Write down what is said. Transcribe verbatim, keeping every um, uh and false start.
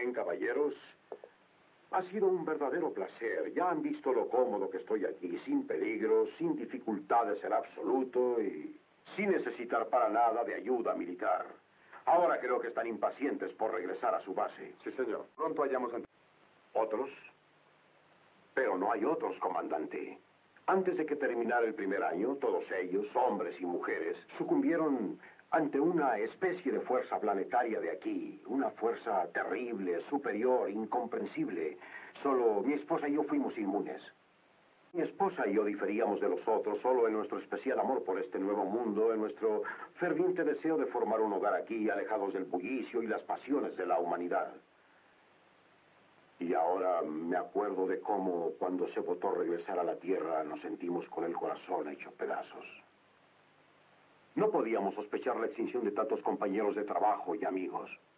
bien, caballeros. Ha sido un verdadero placer. Ya han visto lo cómodo que estoy aquí, sin peligros, sin dificultades en absoluto y sin necesitar para nada de ayuda militar. Ahora creo que están impacientes por regresar a su base. Sí, señor. Pronto hayamos... ¿Otros? Pero no hay otros, comandante. Antes de que terminara el primer año, todos ellos, hombres y mujeres, sucumbieron ante una especie de fuerza planetaria de aquí. Una fuerza terrible, superior, incomprensible. Solo mi esposa y yo fuimos inmunes. Mi esposa y yo diferíamos de los otros solo en nuestro especial amor por este nuevo mundo, en nuestro ferviente deseo de formar un hogar aquí, alejados del bullicio y las pasiones de la humanidad. Y ahora me acuerdo de cómo, cuando se votó regresar a la Tierra, nos sentimos con el corazón hecho pedazos. No podíamos sospechar la extinción de tantos compañeros de trabajo y amigos.